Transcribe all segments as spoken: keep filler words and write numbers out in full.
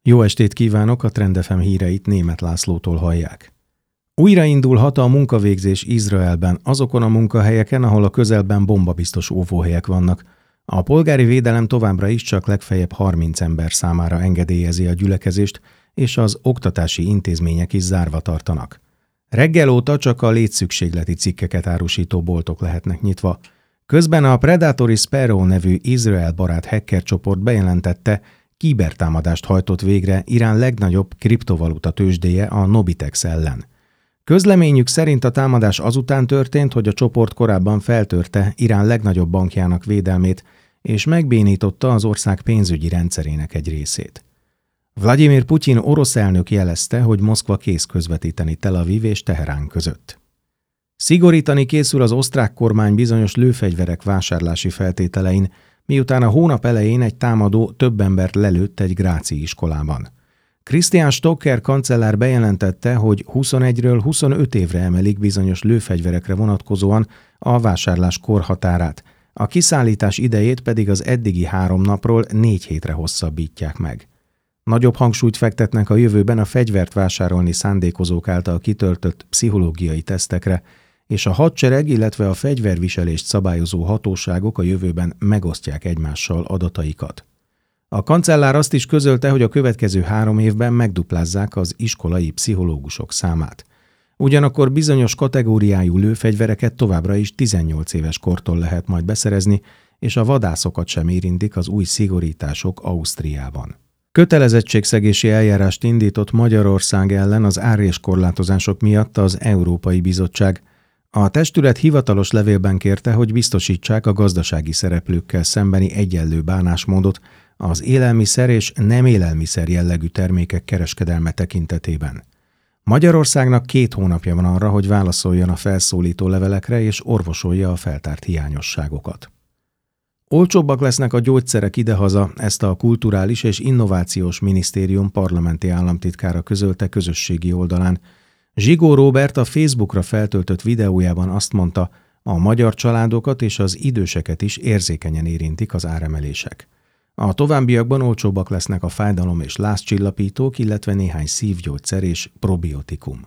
Jó estét kívánok, a Trend ef em híreit Németh Lászlótól hallják. Újraindulhat a munkavégzés Izraelben, azokon a munkahelyeken, ahol a közelben bombabiztos óvóhelyek vannak. A polgári védelem továbbra is csak legfeljebb harminc ember számára engedélyezi a gyülekezést, és az oktatási intézmények is zárva tartanak. Reggel óta csak a létszükségleti cikkeket árusító boltok lehetnek nyitva. Közben a Predatory Sparrow nevű Izrael barát hacker csoport bejelentette, kibertámadást hajtott végre Irán legnagyobb kriptovaluta tőzsdéje, a Nobitex ellen. Közleményük szerint a támadás azután történt, hogy a csoport korábban feltörte Irán legnagyobb bankjának védelmét, és megbénította az ország pénzügyi rendszerének egy részét. Vladimir Putyin orosz elnök jelezte, hogy Moszkva kész közvetíteni Tel Aviv és Teherán között. Szigorítani készül az osztrák kormány bizonyos lőfegyverek vásárlási feltételein, miután a hónap elején egy támadó több embert lelőtt egy gráci iskolában. Christian Stocker kancellár bejelentette, hogy huszonegyről huszonöt évre emelik bizonyos lőfegyverekre vonatkozóan a vásárlás korhatárát, a kiszállítás idejét pedig az eddigi három napról négy hétre hosszabbítják meg. Nagyobb hangsúlyt fektetnek a jövőben a fegyvert vásárolni szándékozók által kitöltött pszichológiai tesztekre, és a hadsereg, illetve a fegyverviselést szabályozó hatóságok a jövőben megosztják egymással adataikat. A kancellár azt is közölte, hogy a következő három évben megduplázzák az iskolai pszichológusok számát. Ugyanakkor bizonyos kategóriájú lőfegyvereket továbbra is tizennyolc éves kortól lehet majd beszerezni, és a vadászokat sem érintik az új szigorítások Ausztriában. Kötelezettségszegési eljárást indított Magyarország ellen az áréskorlátozások miatt az Európai Bizottság. A testület hivatalos levélben kérte, hogy biztosítsák a gazdasági szereplőkkel szembeni egyenlő bánásmódot az élelmiszer és nem élelmiszer jellegű termékek kereskedelme tekintetében. Magyarországnak két hónapja van arra, hogy válaszoljon a felszólító levelekre és orvosolja a feltárt hiányosságokat. Olcsóbbak lesznek a gyógyszerek idehaza, ezt a Kulturális és Innovációs Minisztérium parlamenti államtitkára közölte közösségi oldalán. Zsigó Róbert a Facebookra feltöltött videójában azt mondta, a magyar családokat és az időseket is érzékenyen érintik az áremelések. A továbbiakban olcsóbbak lesznek a fájdalom- és lázcsillapítók, illetve néhány szívgyógyszer és probiotikum.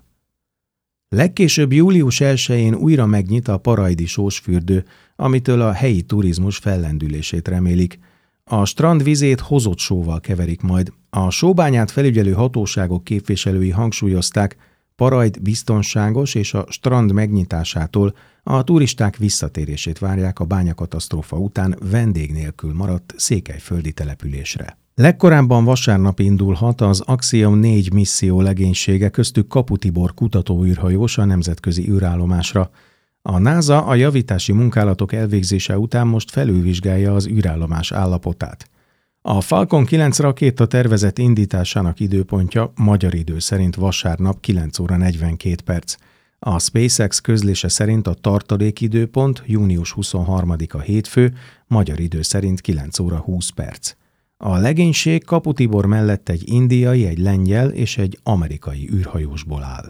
Legkésőbb július elsején újra megnyit a Paraidi sósfürdő, amitől a helyi turizmus fellendülését remélik. A strand vizét hozott sóval keverik majd. A sóbányát felügyelő hatóságok képviselői hangsúlyozták, Parajd biztonságos, és a strand megnyitásától a turisták visszatérését várják a bányakatasztrófa után vendég nélkül maradt székelyföldi településre. Legkorábban vasárnap indulhat az Axiom négy misszió legénysége, köztük Kapu Tibor kutatóűrhajós a nemzetközi űrállomásra. A NASA a javítási munkálatok elvégzése után most felülvizsgálja az űrállomás állapotát. A Falcon kilenc rakéta tervezett indításának időpontja magyar idő szerint vasárnap kilenc óra negyvenkét perc. A SpaceX közlése szerint a tartalékidőpont június huszonharmadika hétfő, magyar idő szerint kilenc óra húsz perc. A legénység Kapu Tibor mellett egy indiai, egy lengyel és egy amerikai űrhajósból áll.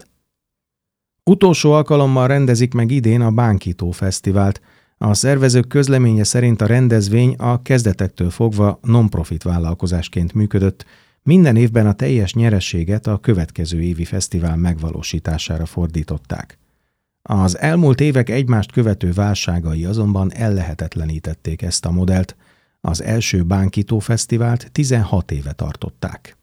Utolsó alkalommal rendezik meg idén a Bánkító Fesztivált. A szervezők közleménye szerint a rendezvény a kezdetektől fogva non-profit vállalkozásként működött, minden évben a teljes nyereséget a következő évi fesztivál megvalósítására fordították. Az elmúlt évek egymást követő válságai azonban ellehetetlenítették ezt a modellt. Az első Bánkító Fesztivált tizenhat éve tartották.